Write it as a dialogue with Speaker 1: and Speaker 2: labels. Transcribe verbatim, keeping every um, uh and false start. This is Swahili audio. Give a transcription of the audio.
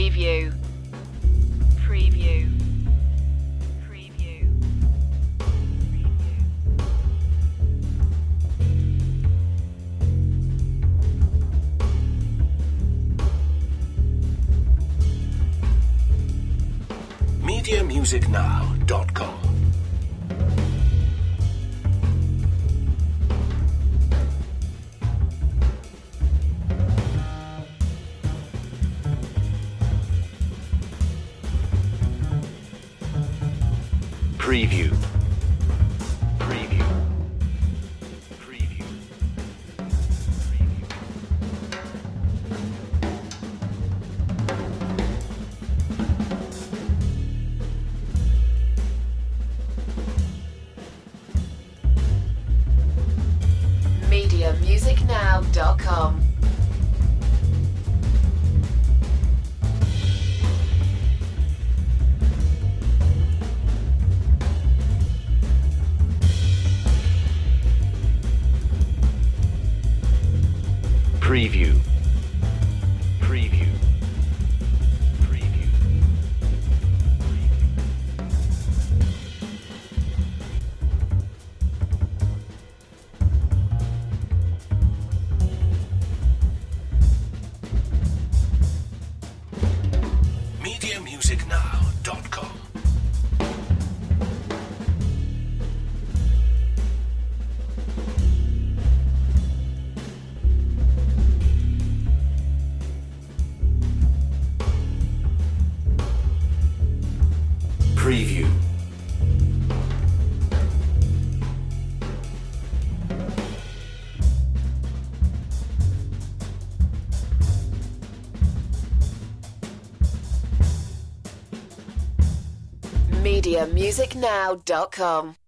Speaker 1: Preview. Preview. Preview.
Speaker 2: media music now dot com. Preview. Preview. Preview.
Speaker 1: media music now dot com.
Speaker 2: Preview. Preview. Preview. media music now dot com. Preview.
Speaker 1: media music now dot com.